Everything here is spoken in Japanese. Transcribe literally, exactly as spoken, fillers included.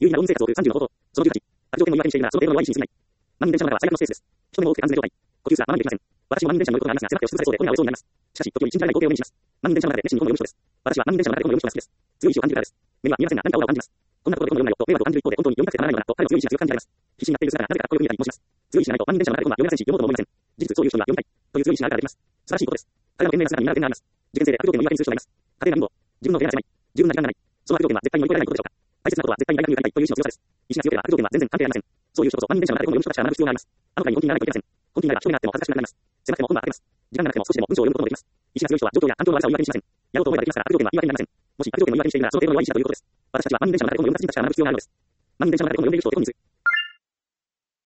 有意義な労務生活を送るさんじゅうの方法。そのじゅうはち、悪条件の言い訳にしているが、その程度の弱い意思に過ぎない。万人電車の中は最悪のスペースです。人目も多くて安全で状態。呼吸すらままにできません。私も万人電車に乗ることがありますが、狭くて押し潰されそうで、これが折れそうになります。しかし、時折信じられない光景を目にします。万人電車の中で熱心に本を読む人です。私は万人電車の中で本を読む人が好きです。強い意志を感じるからです。目には見えませんが、何かオーラを感じます。こんなところで本を読めないよと迷惑を感じる一方で、本当に読みたくてたまらないのだと彼の強い意志が強く感じられます。必死になっている姿がなぜかかっこよく見えたりもします。強い意志がないと万人電車の中で本は読めませんし、読もうとも思いません。事実、そういう人には読みたいという強い意志があるからできます。素晴らしいことです。彼らの懸命な姿に見習う点があります。受験生で悪条件の言い訳にする人がいます。家庭な貧乏、自分の部屋が狭い、十分な時間がない。その悪条件は絶対に乗り越えられないことでしょうか。大切なことは絶対にやりたくやりたいという意志の強さです。意志が強ければ悪条件は全然関係ありません。そういう人こそ万人電車の中で本を読む人たちが学ぶ必要があります。あの他に本気にならないといけません。本気になれば人になっても恥ずかしくなります。狭くても本があります。時間がなくても少しでも文章を読むこともできます。意志が強い人は状況や環境の悪さを言い訳にしません。やろうと思えばできますから悪条件は言い訳になりません。もし悪条件の言い訳にしているならその程度の弱い意志だということです。私たちは万人電車の中で本を読む人たちが学ぶ必要があるのです。万人電車の中で本を読んでいる人を手こに水。